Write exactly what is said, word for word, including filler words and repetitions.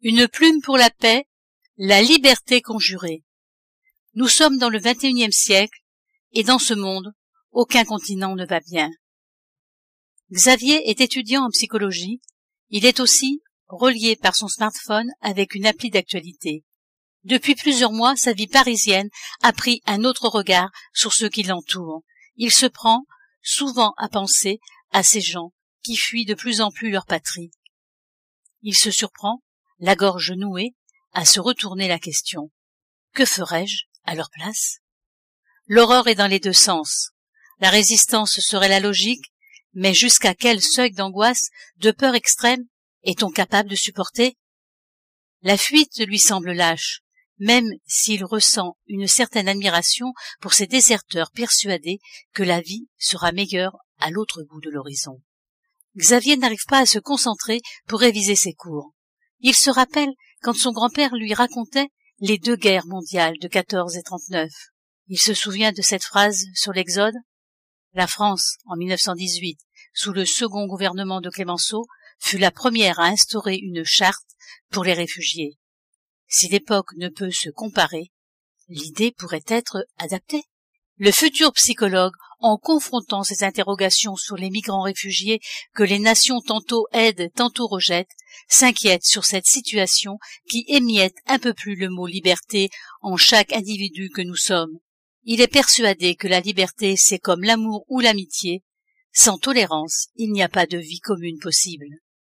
Une plume pour la paix, la liberté conjurée. Nous sommes dans le vingt et unième siècle, et dans ce monde, aucun continent ne va bien. Xavier est étudiant en psychologie, il est aussi relié par son smartphone avec une appli d'actualité. Depuis plusieurs mois, sa vie parisienne a pris un autre regard sur ceux qui l'entourent. Il se prend souvent à penser à ces gens qui fuient de plus en plus leur patrie. Il se surprend, la gorge nouée, à se retourner la question. Que ferais-je à leur place? L'horreur est dans les deux sens. La résistance serait la logique, mais jusqu'à quel seuil d'angoisse, de peur extrême, est-on capable de supporter? La fuite lui semble lâche, même s'il ressent une certaine admiration pour ces déserteurs persuadés que la vie sera meilleure à l'autre bout de l'horizon. Xavier n'arrive pas à se concentrer pour réviser ses cours. Il se rappelle quand son grand-père lui racontait les deux guerres mondiales de quatorze et trente-neuf. Il se souvient de cette phrase sur l'Exode. La France, en mille neuf cent dix-huit, sous le second gouvernement de Clémenceau, fut la première à instaurer une charte pour les réfugiés. Si l'époque ne peut se comparer, l'idée pourrait être adaptée. Le futur psychologue, en confrontant ces interrogations sur les migrants réfugiés que les nations tantôt aident, tantôt rejettent, s'inquiète sur cette situation qui émiette un peu plus le mot liberté en chaque individu que nous sommes. Il est persuadé que la liberté, c'est comme l'amour ou l'amitié. Sans tolérance, il n'y a pas de vie commune possible.